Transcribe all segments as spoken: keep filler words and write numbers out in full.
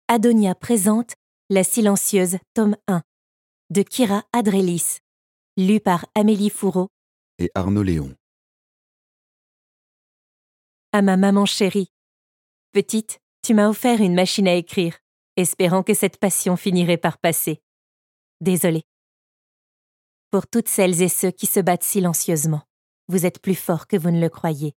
Adonia présente La Silencieuse, tome un, de Kira Adrelis, lu par Amélie Fourreau et Arnaud Léon. À ma maman chérie. Petite, tu m'as offert une machine à écrire, espérant que cette passion finirait par passer. Désolée. Pour toutes celles et ceux qui se battent silencieusement, vous êtes plus forts que vous ne le croyez.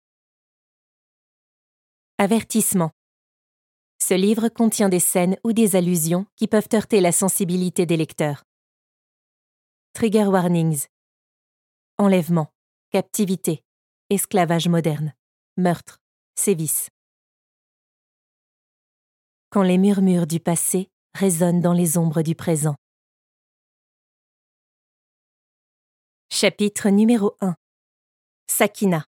Avertissement. Ce livre contient des scènes ou des allusions qui peuvent heurter la sensibilité des lecteurs. Trigger warnings. Enlèvement, captivité, esclavage moderne, meurtre, sévices. Quand les murmures du passé résonnent dans les ombres du présent. Chapitre numéro un. Sakina.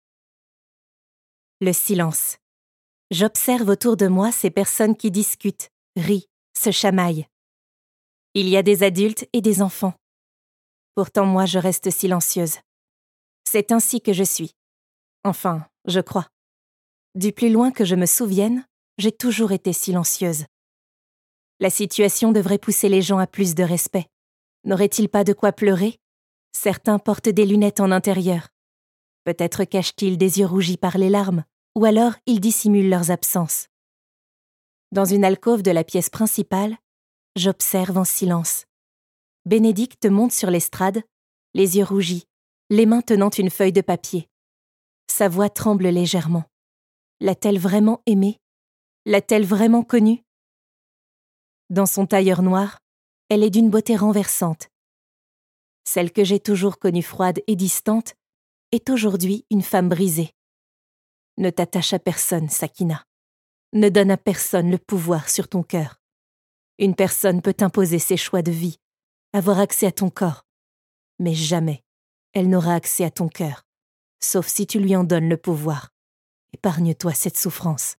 Le silence. J'observe autour de moi ces personnes qui discutent, rient, se chamaillent. Il y a des adultes et des enfants. Pourtant moi je reste silencieuse. C'est ainsi que je suis. Enfin, je crois. Du plus loin que je me souvienne, j'ai toujours été silencieuse. La situation devrait pousser les gens à plus de respect. N'auraient-ils pas de quoi pleurer? Certains portent des lunettes en intérieur. Peut-être cachent-ils des yeux rougis par les larmes, ou alors ils dissimulent leurs absences. Dans une alcôve de la pièce principale, j'observe en silence. Bénédicte monte sur l'estrade, les yeux rougis, les mains tenant une feuille de papier. Sa voix tremble légèrement. L'a-t-elle vraiment aimé? L'a-t-elle vraiment connu? Dans son tailleur noir, elle est d'une beauté renversante. Celle que j'ai toujours connue froide et distante est aujourd'hui une femme brisée. Ne t'attache à personne, Sakina. Ne donne à personne le pouvoir sur ton cœur. Une personne peut t'imposer ses choix de vie, avoir accès à ton corps. Mais jamais, elle n'aura accès à ton cœur, sauf si tu lui en donnes le pouvoir. Épargne-toi cette souffrance.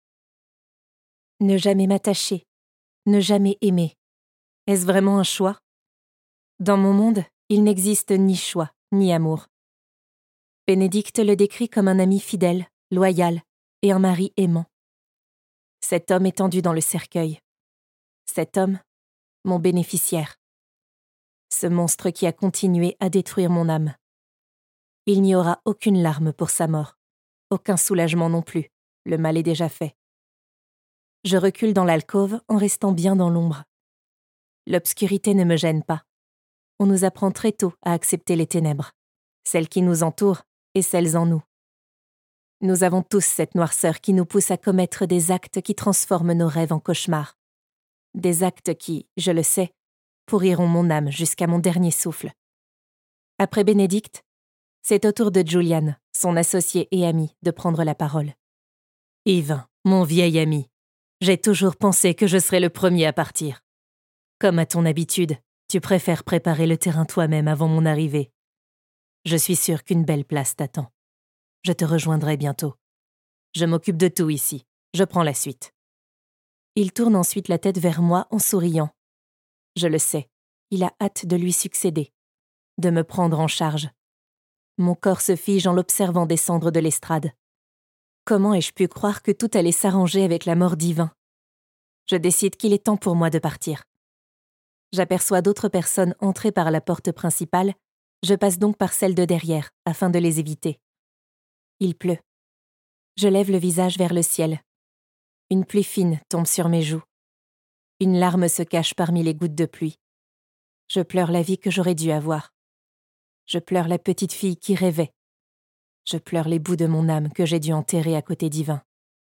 Ne jamais m'attacher, ne jamais aimer. Est-ce vraiment un choix? Dans mon monde, il n'existe ni choix, ni amour. Bénédicte le décrit comme un ami fidèle, loyal et un mari aimant. Cet homme est tendu dans le cercueil. Cet homme, mon bénéficiaire. Ce monstre qui a continué à détruire mon âme. Il n'y aura aucune larme pour sa mort, aucun soulagement non plus, le mal est déjà fait. Je recule dans l'alcôve en restant bien dans l'ombre. L'obscurité ne me gêne pas. On nous apprend très tôt à accepter les ténèbres, celles qui nous entourent et celles en nous. Nous avons tous cette noirceur qui nous pousse à commettre des actes qui transforment nos rêves en cauchemars. Des actes qui, je le sais, pourriront mon âme jusqu'à mon dernier souffle. Après Bénédicte, c'est au tour de Julian, son associé et ami, de prendre la parole. Yves, mon vieil ami, j'ai toujours pensé que je serais le premier à partir. Comme à ton habitude, tu préfères préparer le terrain toi-même avant mon arrivée. Je suis sûre qu'une belle place t'attend. Je te rejoindrai bientôt. Je m'occupe de tout ici. Je prends la suite. Il tourne ensuite la tête vers moi en souriant. Je le sais, il a hâte de lui succéder, de me prendre en charge. Mon corps se fige en l'observant descendre de l'estrade. Comment ai-je pu croire que tout allait s'arranger avec la mort d'Yvain? Je décide qu'il est temps pour moi de partir. J'aperçois d'autres personnes entrer par la porte principale, je passe donc par celle de derrière, afin de les éviter. Il pleut. Je lève le visage vers le ciel. Une pluie fine tombe sur mes joues. Une larme se cache parmi les gouttes de pluie. Je pleure la vie que j'aurais dû avoir. Je pleure la petite fille qui rêvait. Je pleure les bouts de mon âme que j'ai dû enterrer à côté d'Yvain.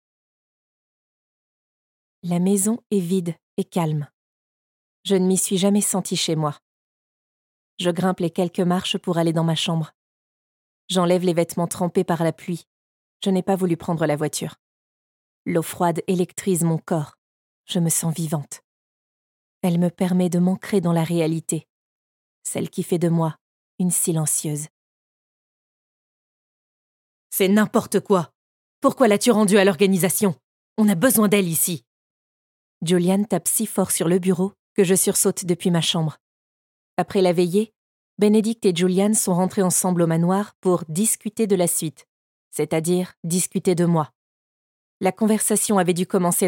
La maison est vide et calme. Je ne m'y suis jamais sentie chez moi. Je grimpe les quelques marches pour aller dans ma chambre. J'enlève les vêtements trempés par la pluie. Je n'ai pas voulu prendre la voiture. L'eau froide électrise mon corps. Je me sens vivante. Elle me permet de m'ancrer dans la réalité, celle qui fait de moi une silencieuse. C'est n'importe quoi. Pourquoi l'as-tu rendue à l'organisation? On a besoin d'elle ici. Julian tape si fort sur le bureau que je sursaute depuis ma chambre. Après la veillée, Bénédicte et Julian sont rentrés ensemble au manoir pour discuter de la suite, c'est-à-dire discuter de moi. La conversation avait dû commencer